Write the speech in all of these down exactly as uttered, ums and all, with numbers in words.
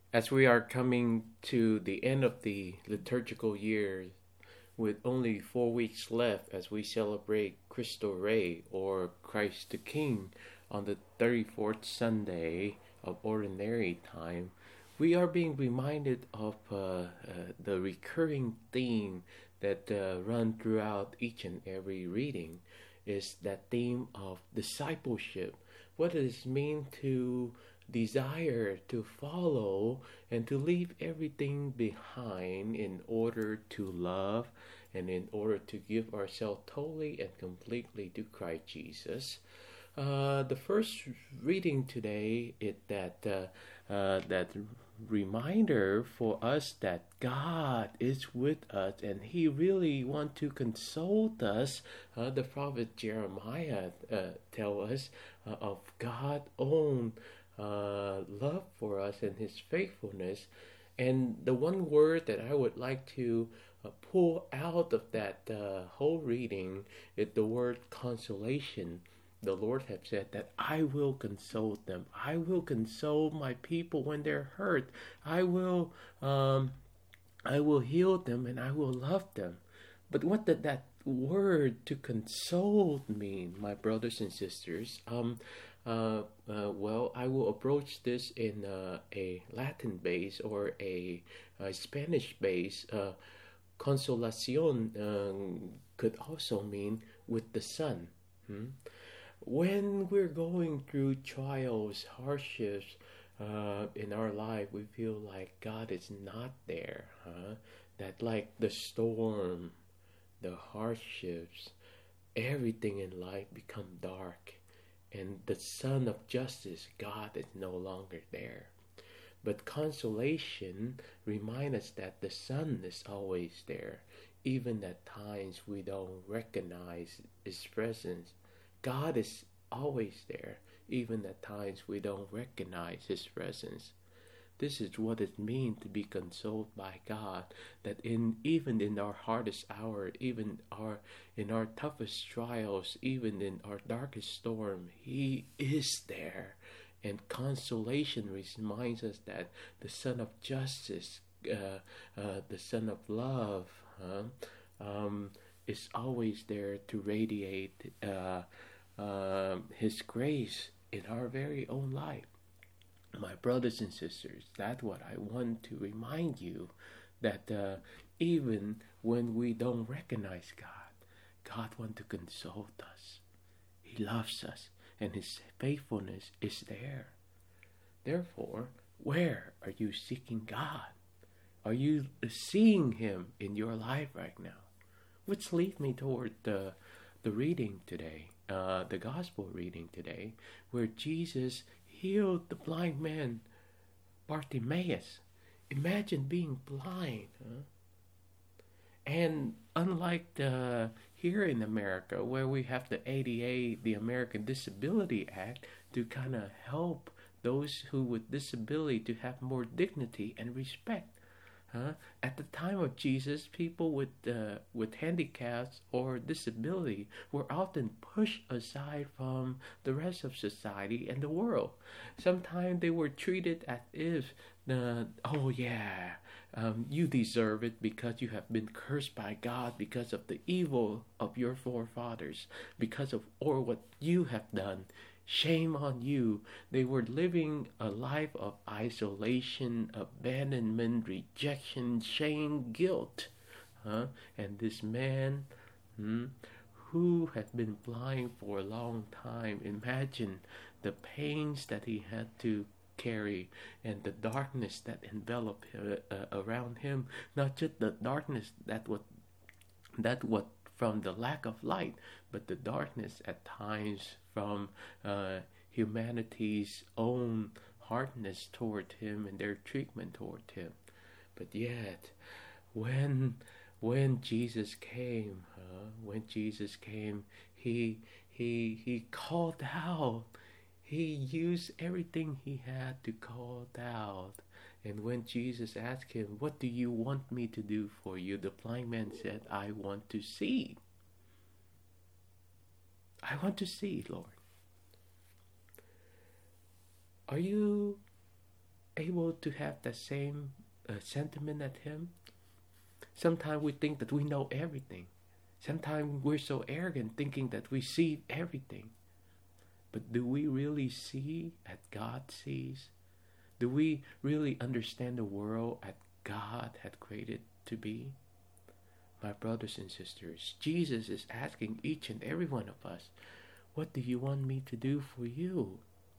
As we are coming to the end of the liturgical year with only four weeks left as we celebrate Cristo Rey or Christ the King on the thirty-fourth Sunday of Ordinary Time, we are being reminded of uh, uh, the recurring theme that uh, run throughout each and every reading is that theme of discipleship. What does it mean to desire to follow and to leave everything behind in order to love and in order to give ourselves totally and completely to Christ Jesus? Uh, the first reading today is that uh, uh, that reminder for us that God is with us and He really wants to consult us. Uh, the prophet Jeremiah uh, tell us uh, of God's own uh, love for us and His faithfulness. And the one word that I would like to uh, pull out of that uh, whole reading is the word consolation. The Lord have said that I will console them. I will console my people when they're hurt. I will, um, I will heal them and I will love them. But what did that word to console mean, my brothers and sisters? Um, uh, uh, well, I will approach this in uh, a Latin base or a, a Spanish base. Uh, consolacion um, could also mean with the sun. Hmm? When we're going through trials, hardships uh, in our life, we feel like God is not there. Huh? That like the storm, the hardships, everything in life become dark, and the sun of justice, God, is no longer there. But consolation reminds us that the sun is always there, even at times we don't recognize His presence. God is always there, even at times we don't recognize His presence. This is what it means to be consoled by God, that in even in our hardest hour, even our in our toughest trials, even in our darkest storm, He is there. And consolation reminds us that the Son of Justice, uh, uh, the Son of Love, huh, um, is always there to radiate uh, uh, His grace in our very own life. My brothers and sisters, that's what I want to remind you, that uh, even when we don't recognize God, God wants to console us. He loves us, and His faithfulness is there. Therefore, where are you seeking God? Are you seeing Him in your life right now? Which leads me toward the, the reading today, uh, the gospel reading today, where Jesus healed the blind man Bartimaeus. Imagine being blind. Huh? And unlike the, here in America, where we have the A D A, the American Disability Act, to kind of help those who with disability to have more dignity and respect. Huh? At the time of Jesus, people with uh, with handicaps or disability were often pushed aside from the rest of society and the world. Sometimes they were treated as if, uh, oh yeah, um, you deserve it because you have been cursed by God because of the evil of your forefathers, because of or what you have done. Shame on you. They were living a life of isolation, abandonment, rejection, shame, guilt. Huh? And this man hmm, who had been blind for a long time, imagine the pains that he had to carry and the darkness that enveloped uh, uh, around him. Not just the darkness that what that what from the lack of light, but the darkness at times from uh, humanity's own hardness toward him and their treatment toward him. But yet, when when Jesus came, uh, when Jesus came, he he he called out. He used everything he had to call out. And when Jesus asked him, "What do you want me to do for you?" the blind man said, "I want to see. I want to see, Lord." Are you able to have the same uh, sentiment as him? Sometimes we think that we know everything. Sometimes we're so arrogant thinking that we see everything. But do we really see as God sees? Do we really understand the world as God had created to be? My brothers and sisters, Jesus is asking each and every one of us, what do you want me to do for you?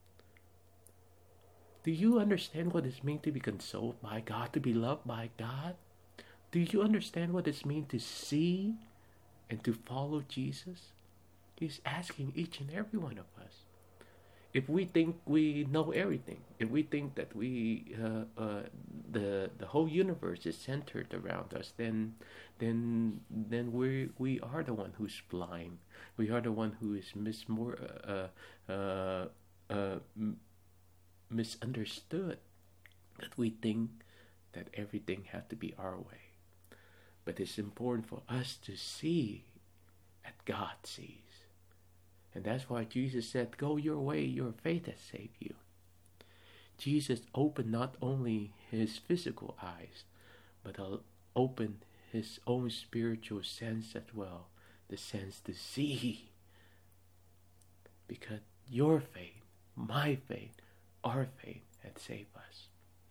Do you understand what it means to be consoled by God, to be loved by God? Do you understand what it means to see and to follow Jesus? He's asking each and every one of us. If we think we know everything, if we think that we uh, uh, the the whole universe is centered around us, then then then we we are the one who's blind. We are the one who is mis more uh, uh, uh, m- misunderstood. That we think that everything has to be our way. But it's important for us to see as God sees. And that's why Jesus said, go your way, your faith has saved you. Jesus opened not only his physical eyes, but opened his own spiritual sense as well, the sense to see. Because your faith, my faith, our faith had saved us.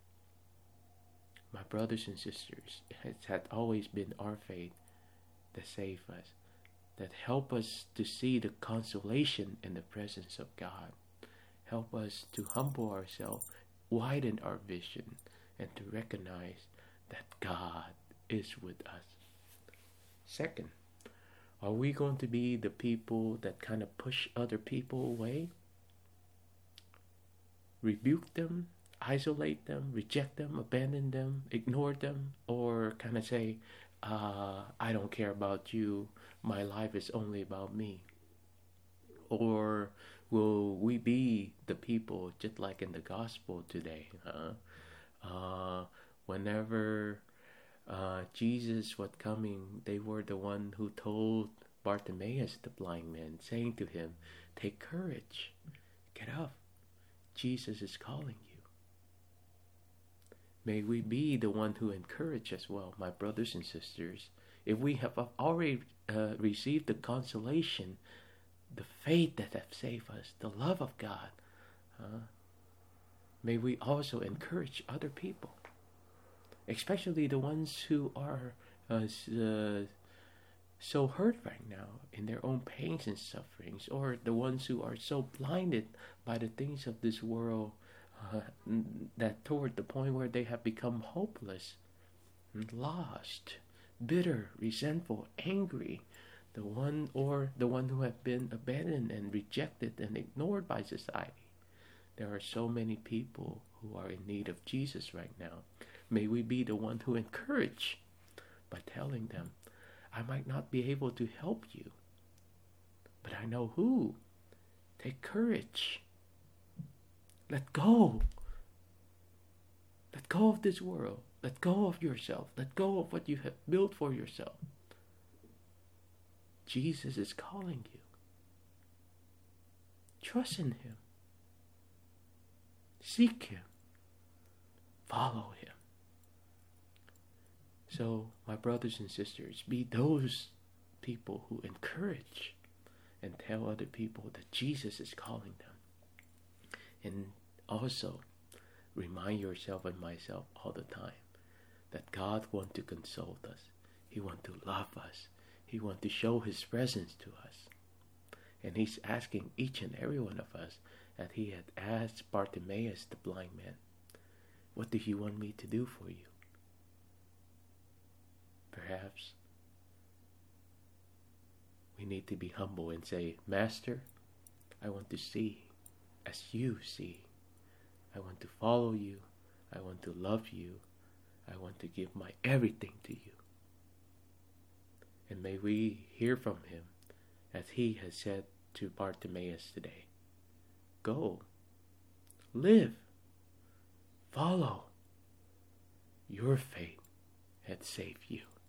My brothers and sisters, it had always been our faith that saved us, that help us to see the consolation in the presence of God. Help us to humble ourselves, widen our vision, and to recognize that God is with us. Second, are we going to be the people that kind of push other people away? Rebuke them, isolate them, reject them, abandon them, ignore them, or kind of say, uh, I don't care about you, my life is only about me? Or will we be the people just like in the gospel today? Huh? Uh, whenever uh, Jesus was coming, they were the one who told Bartimaeus, the blind man, saying to him, take courage, get up, Jesus is calling you. May we be the one who encourage as well, my brothers and sisters. If we have already uh, received the consolation, the faith that has saved us, the love of God, uh, may we also encourage other people, especially the ones who are uh, uh, so hurt right now in their own pains and sufferings, or the ones who are so blinded by the things of this world uh, that toward the point where they have become hopeless, lost, bitter, resentful, angry, the one or the one who have been abandoned and rejected and ignored by society. There are so many people who are in need of Jesus right now. May we be the one who encourage by telling them, I might not be able to help you, but I know who. Take courage. Let go. Let go of this world. Let go of yourself. Let go of what you have built for yourself. Jesus is calling you. Trust in him. Seek him. Follow him. So, my brothers and sisters, be those people who encourage and tell other people that Jesus is calling them. And also, remind yourself and myself all the time that God wants to console us. He wants to love us. He wants to show his presence to us. And he's asking each and every one of us, as he had asked Bartimaeus, the blind man, what do you want me to do for you? Perhaps we need to be humble and say, Master, I want to see as you see. I want to follow you. I want to love you. I want to give my everything to you. And may we hear from him as he has said to Bartimaeus today. Go. Live. Follow. Your faith had saved you.